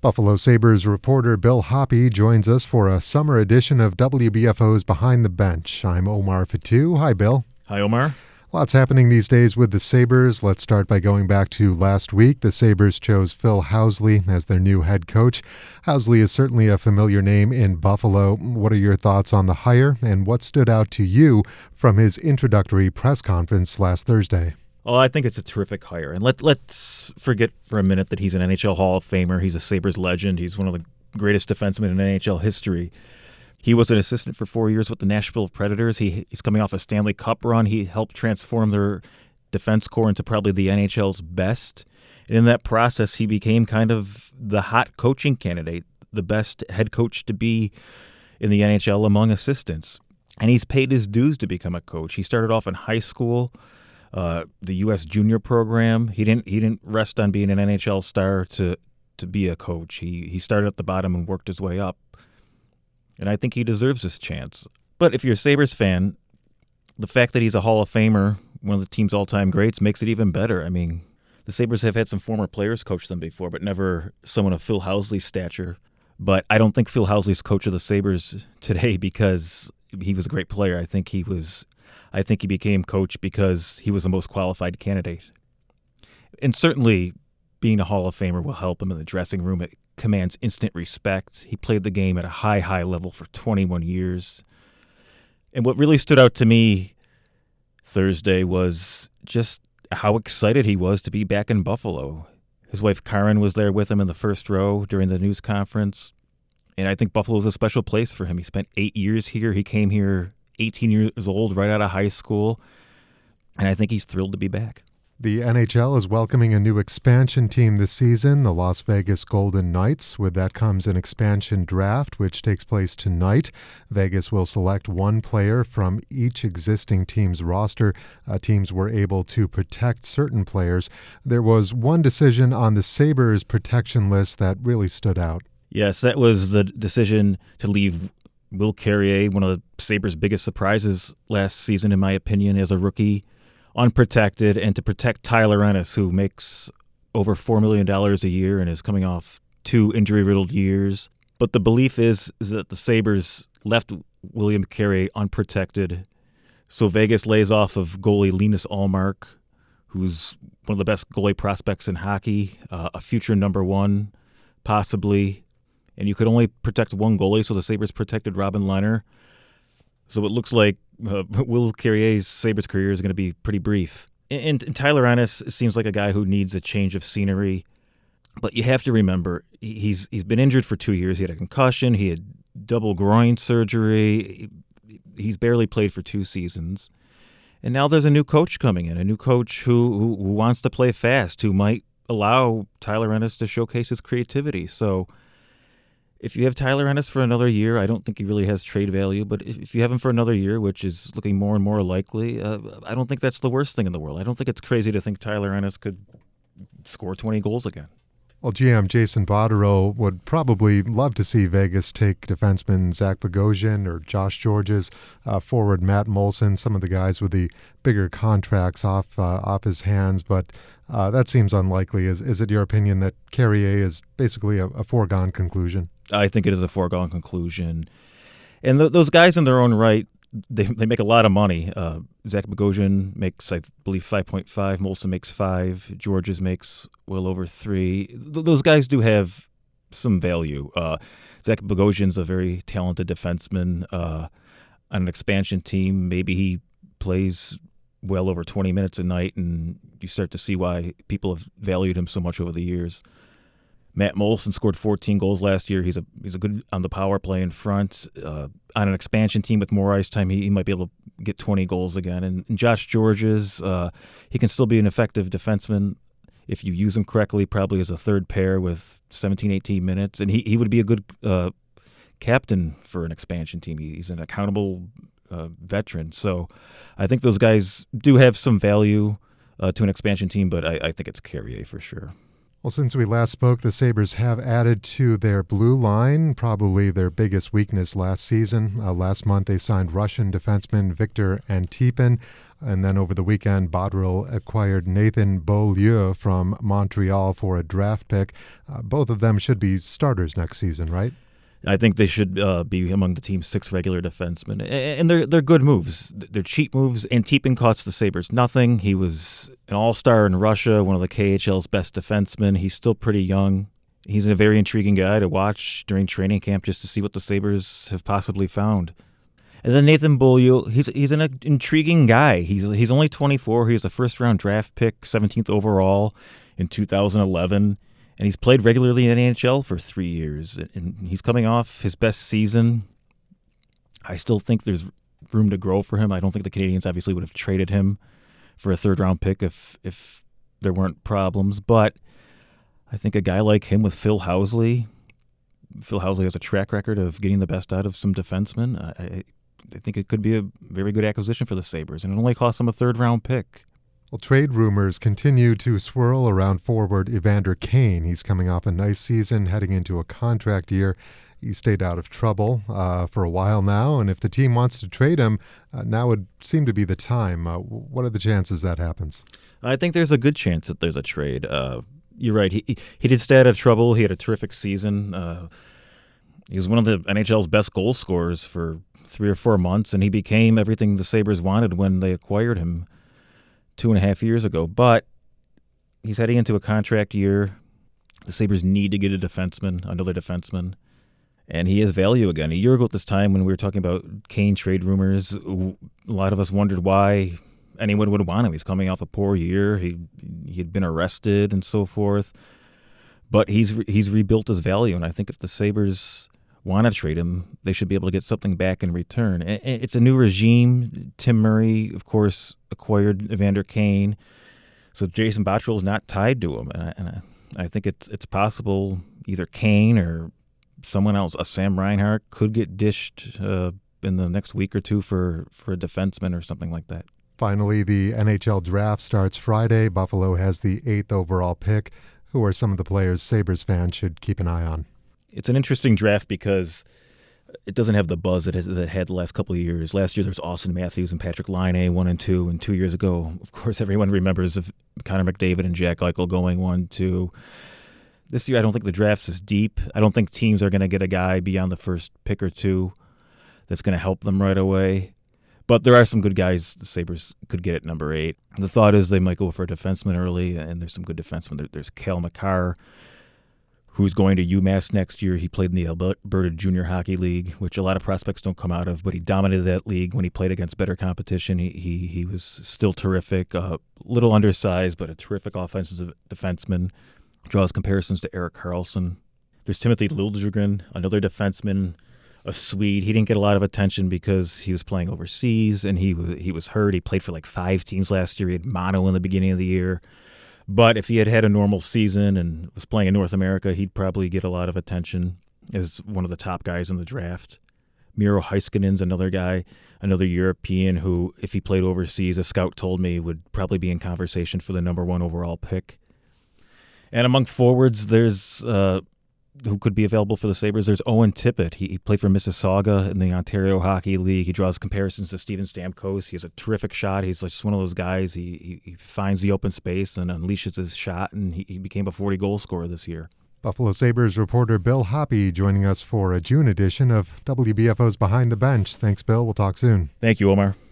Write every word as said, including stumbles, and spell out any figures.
Buffalo Sabres reporter Bill Hoppe joins us for a summer edition of W B F O's Behind the Bench. I'm Omar Fatu. Hi, Bill. Hi, Omar. Lots happening these days with the Sabres. Let's start by going back to last week. The Sabres chose Phil Housley as their new head coach. Housley is certainly a familiar name in Buffalo. What are your thoughts on the hire, and what stood out to you from his introductory press conference last Thursday? Well, I think it's a terrific hire. And let, let's forget for a minute that he's an N H L Hall of Famer. He's a Sabres legend. He's one of the greatest defensemen in N H L history. He was an assistant for four years with the Nashville Predators. He, he's coming off a Stanley Cup run. He helped transform their defense core into probably the N H L's best. And in that process, he became kind of the hot coaching candidate, the best head coach to be in the N H L among assistants. And he's paid his dues to become a coach. He started off in high school, uh, the U S junior program. He didn't he didn't rest on being an N H L star to to be a coach. He he started at the bottom and worked his way up. And I think he deserves this chance. But if you're a Sabres fan, the fact that he's a Hall of Famer, one of the team's all-time greats, makes it even better. I mean, the Sabres have had some former players coach them before, but never someone of Phil Housley's stature. But I don't think Phil Housley's coach of the Sabres today because he was a great player. I think he was. I think he became coach because he was the most qualified candidate. And certainly, being a Hall of Famer will help him in the dressing room. It commands instant respect. He played the game at a high, high level for twenty-one years. And what really stood out to me Thursday was just how excited he was to be back in Buffalo. His wife Karen was there with him in the first row during the news conference. And I think Buffalo is a special place for him. He spent eight years here. He came here eighteen years old, right out of high school. And I think he's thrilled to be back. The N H L is welcoming a new expansion team this season, the Las Vegas Golden Knights. With that comes an expansion draft, which takes place tonight. Vegas will select one player from each existing team's roster. Uh, teams were able to protect certain players. There was one decision on the Sabres protection list that really stood out. Yes, that was the decision to leave Will Carrier, one of the Sabres' biggest surprises last season, in my opinion, as a rookie, unprotected, and to protect Tyler Ennis, who makes over four million dollars a year and is coming off two injury-riddled years. But the belief is, is that the Sabres left William Carrier unprotected, so Vegas lays off of goalie Linus Ullmark, who's one of the best goalie prospects in hockey, uh, a future number one, possibly. And you could only protect one goalie, so the Sabres protected Robin Lehner. So it looks like uh, Will Carrier's Sabres career is going to be pretty brief. And, and Tyler Ennis seems like a guy who needs a change of scenery. But you have to remember, he's he's been injured for two years. He had a concussion. He had double groin surgery. He's barely played for two seasons. And now there's a new coach coming in, a new coach who, who, who wants to play fast, who might allow Tyler Ennis to showcase his creativity. So if you have Tyler Ennis for another year, I don't think he really has trade value. But if you have him for another year, which is looking more and more likely, uh, I don't think that's the worst thing in the world. I don't think it's crazy to think Tyler Ennis could score twenty goals again. Well, G M Jason Botterill would probably love to see Vegas take defenseman Zach Bogosian or Josh Georges, uh, forward Matt Moulson, some of the guys with the bigger contracts off uh, off his hands, but uh, that seems unlikely. Is is it your opinion that Carrier is basically a, a foregone conclusion? I think it is a foregone conclusion. And th- those guys in their own right, they they make a lot of money. Uh, Zach Bogosian makes, I believe, five point five. Moulson makes five. Georges makes well over three. Th- those guys do have some value. Uh, Zach Bogosian's a very talented defenseman uh, on an expansion team. Maybe he plays well over twenty minutes a night, and you start to see why people have valued him so much over the years. Matt Moulson scored fourteen goals last year. He's a he's a good on the power play in front. Uh, on an expansion team with more ice time, he, he might be able to get twenty goals again. And, and Josh Georges, uh, he can still be an effective defenseman if you use him correctly, probably as a third pair with seventeen, eighteen minutes. And he, he would be a good uh, captain for an expansion team. He's an accountable uh, veteran. So I think those guys do have some value uh, to an expansion team, but I, I think it's Carrier for sure. Well, since we last spoke, the Sabres have added to their blue line, probably their biggest weakness last season. Uh, last month, they signed Russian defenseman Victor Antipin. And then over the weekend, Bodrel acquired Nathan Beaulieu from Montreal for a draft pick. Uh, both of them should be starters next season, right? I think they should uh, be among the team's six regular defensemen. And they're they're good moves. They're cheap moves. Antipin costs the Sabres nothing. He was an all-star in Russia, one of the K H L's best defensemen. He's still pretty young. He's a very intriguing guy to watch during training camp just to see what the Sabres have possibly found. And then Nathan Beaulieu, he's he's an intriguing guy. He's he's only twenty-four. He was a first-round draft pick, seventeenth overall in two thousand eleven. And he's played regularly in the N H L for three years. And he's coming off his best season. I still think there's room to grow for him. I don't think the Canadiens obviously would have traded him for a third-round pick if if there weren't problems. But I think a guy like him with Phil Housley, Phil Housley has a track record of getting the best out of some defensemen. I, I think it could be a very good acquisition for the Sabres, and it only costs them a third-round pick. Well, trade rumors continue to swirl around forward Evander Kane. He's coming off a nice season, heading into a contract year. He stayed out of trouble uh, for a while now, and if the team wants to trade him, uh, now would seem to be the time. Uh, what are the chances that happens? I think there's a good chance that there's a trade. Uh, you're right. He he did stay out of trouble. He had a terrific season. Uh, he was one of the N H L's best goal scorers for three or four months, and he became everything the Sabres wanted when they acquired him two and a half years ago. But he's heading into a contract year. The Sabres need to get a defenseman, another defenseman, and he has value again. A year ago at this time when we were talking about Kane trade rumors, a lot of us wondered why anyone would want him. He's coming off a poor year. He he had been arrested and so forth. But he's he's rebuilt his value, and I think if the Sabres want to trade him, they should be able to get something back in return. It's a new regime. Tim Murray, of course, acquired Evander Kane, so Jason Botterill is not tied to him. And I, and I, I think it's it's possible either Kane or someone else, a Sam Reinhart, could get dished uh, in the next week or two for, for a defenseman or something like that. Finally, the N H L draft starts Friday. Buffalo has the eighth overall pick. Who are some of the players Sabres fans should keep an eye on? It's an interesting draft because it doesn't have the buzz it has it had the last couple of years. Last year there was Austin Matthews and Patrick Laine, one and two, and two years ago, of course, everyone remembers of Connor McDavid and Jack Eichel going one, two. This year I don't think the draft's as deep. I don't think teams are going to get a guy beyond the first pick or two that's going to help them right away. But there are some good guys the Sabres could get at number eight. The thought is they might go for a defenseman early, and there's some good defensemen. There, there's Cale Makar, who's going to UMass next year. He played in the Alberta Junior Hockey League, which a lot of prospects don't come out of, but he dominated that league when he played against better competition. He he, he was still terrific, a uh, little undersized, but a terrific offensive defenseman. Draws comparisons to Erik Karlsson. There's Timothy Liljegren, another defenseman, a Swede. He didn't get a lot of attention because he was playing overseas and he was he was hurt. He played for like five teams last year. He had mono in the beginning of the year. But if he had had a normal season and was playing in North America, he'd probably get a lot of attention as one of the top guys in the draft. Miro Heiskanen's another guy, another European who, if he played overseas, a scout told me would probably be in conversation for the number one overall pick. And among forwards, there's uh, who could be available for the Sabres. There's Owen Tippett. He, he played for Mississauga in the Ontario Hockey League. He draws comparisons to Steven Stamkos. He has a terrific shot. He's just one of those guys. He, he, he finds the open space and unleashes his shot, and he, he became a forty-goal scorer this year. Buffalo Sabres reporter Bill Hoppe joining us for a June edition of W B F O's Behind the Bench. Thanks, Bill. We'll talk soon. Thank you, Omar.